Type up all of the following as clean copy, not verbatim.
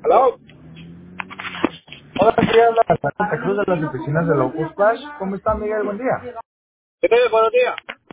Hello. Hola, quería hablar de Santa Cruz de las oficinas de Locus Flash. ¿Cómo está, Miguel? Buen día. ¿Qué tal? Buenos días.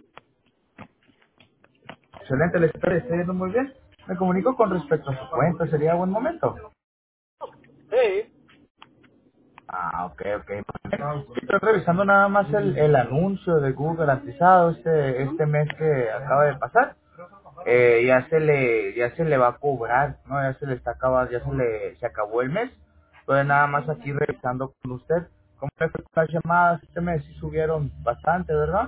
Excelente, le estoy yendo muy bien. Me comunico con respecto a su cuenta, ¿sería buen momento? Sí. Ok. Estoy revisando nada más el anuncio de Google garantizado este mes que acaba de pasar. Ya se le va a cobrar, ¿no? Ya se le está acabando, se acabó el mes. Entonces nada más aquí revisando con usted. ¿Cómo le fue con las llamadas este mes? Sí subieron bastante, ¿verdad?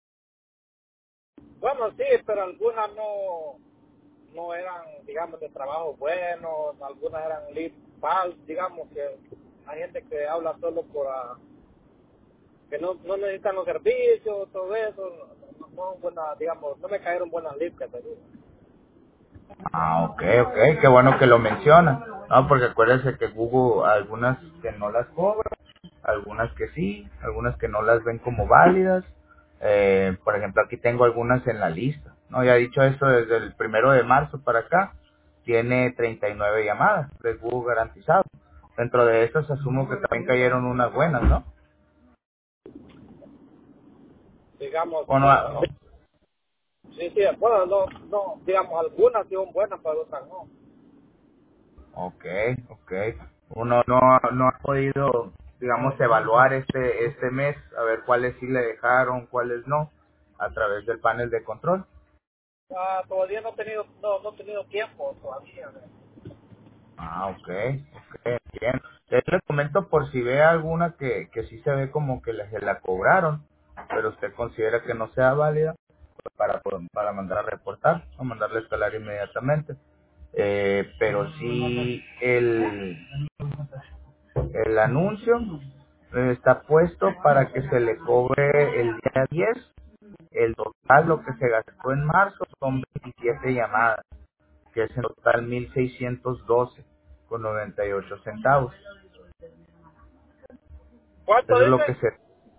Bueno, sí, pero algunas no eran, digamos, de trabajo buenos, algunas eran lead false, digamos que hay gente que habla solo que no necesitan los servicios, todo eso, no son buenas, digamos, no me cayeron buenas leads que te digo. Ok, qué bueno que lo menciona, ¿no? Porque acuérdese que Google, algunas que no las cobra, algunas que sí, algunas que no las ven como válidas. Por ejemplo, aquí tengo algunas en la lista, ¿no? Ya dicho eso, desde el 1 de marzo para acá, tiene 39 llamadas de Google garantizado. Dentro de esas asumo que también cayeron unas buenas, ¿no? Digamos, O no, sí, sí, bueno, no, digamos, algunas sí son buenas, pero otras no. Ok, ok. Uno no ha podido, digamos, evaluar este mes, a ver cuáles sí le dejaron, cuáles no, a través del panel de control. Todavía no he tenido tiempo todavía. Ok, bien. Le comento por si ve alguna que sí se ve como que se la cobraron, pero usted considera que no sea válida, pues para mandar a reportar o mandarle a escalar inmediatamente. Pero sí el anuncio está puesto para que se le cobre el día 10. El total, lo que se gastó en marzo, son 27 llamadas, que es en total 1,612 con 98 centavos. ¿Cuánto Eso es lo que dice? se...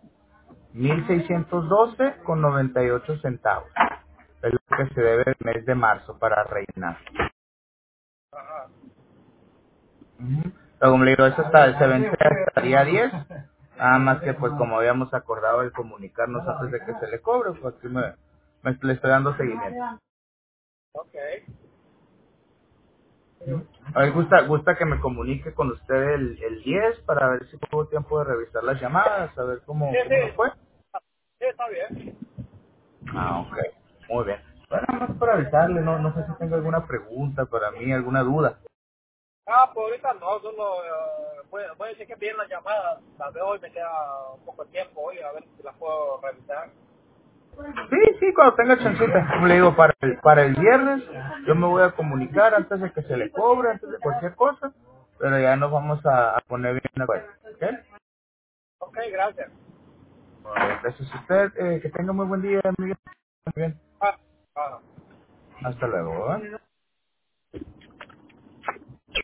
1,612 con 98 centavos. Es lo que se debe el mes de marzo para reinar. Ajá. Ujú. Pero como le digo, eso se vence hasta el día 10. Nada más que pues como habíamos acordado el comunicarnos antes de que se le cobre, pues aquí le estoy dando seguimiento. Ok. Ujú. A ver, gusta que me comunique con usted el 10 para ver si tuvo tiempo de revisar las llamadas, a ver Sí, cómo nos sí, fue. sí, está bien. Ok, muy bien. Bueno, nada más para avisarle, no sé si tengo alguna pregunta para mí, alguna duda. Pues ahorita no, solo voy a decir que bien las llamadas. Tal vez hoy me queda un poco de tiempo hoy, a ver si las puedo revisar. Sí, cuando tenga chancita, como le digo, para el viernes yo me voy a comunicar antes de que se le cobre, antes de cualquier cosa, pero ya nos vamos a poner bien de acuerdo, ¿ok? Ok, gracias. Bueno, gracias a usted, que tenga muy buen día, Miguel. Muy bien, Ah, ah. hasta luego, ¿eh?